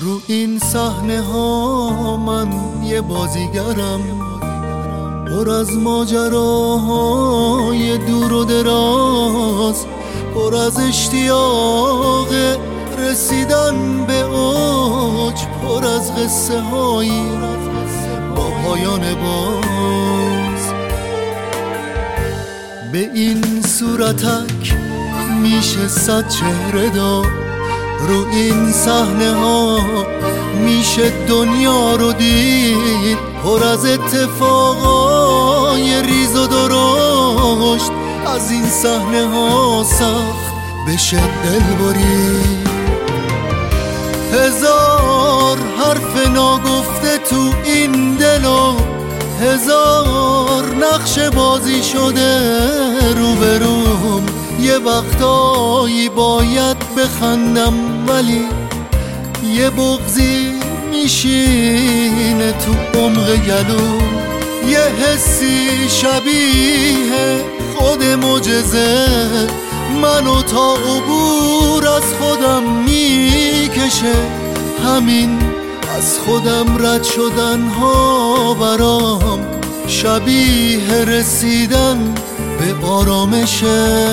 رو این صحنه ها من یه بازیگرم، پر از ماجراهای دور و دراز، پر از اشتیاق رسیدن به اوج، پر از قصه هایی با پایان باز. به این صورتک میشه 100 چهره داد، رو این صحنه ها میشه دنیا رو دید، پر از اتفاقای ریز و درشت. از این صحنه ها سخت بشه دل برید. هزار حرف ناگفته تو این دلو، هزار نقش بازی شده روبروم. یه وقتایی باید بخندم ولی یه بغضی میشینه تو عمق گلو. یه حسی شبیه خود معجزه منو تا عبور از خودم میکشه. همین از خودم رد شدن ها برام شبیه رسیدن به آرامشه.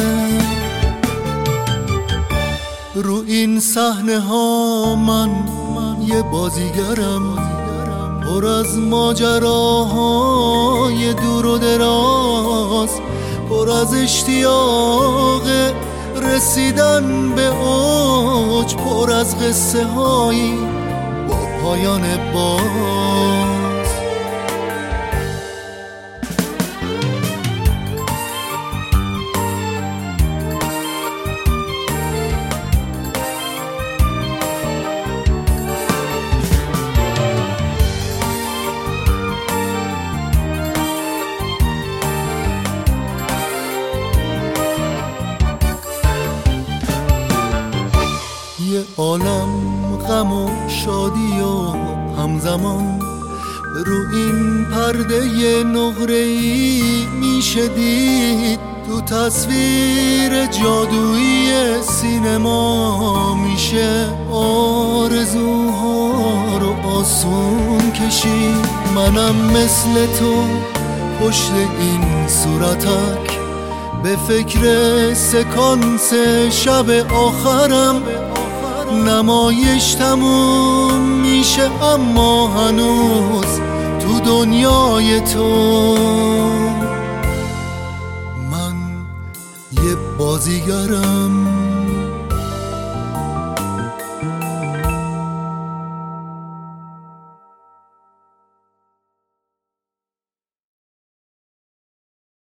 رو این صحنه ها من یه بازیگرم، پر از ماجراهای دور و دراز، پر از اشتیاق رسیدن به اوج، پر از قصه هایی با پایان باز. یه عالم غم و شادی و همزمان، رو این پرده نقره‌ای میشه دید. تو تصویر جادویی سینما میشه آرزوها رو آسون کشید. منم مثل تو پشت این صورتک به فکر سکانس شب آخرم. نمایش تموم میشه اما هنوز تو دنیای تو من یه بازیگرم.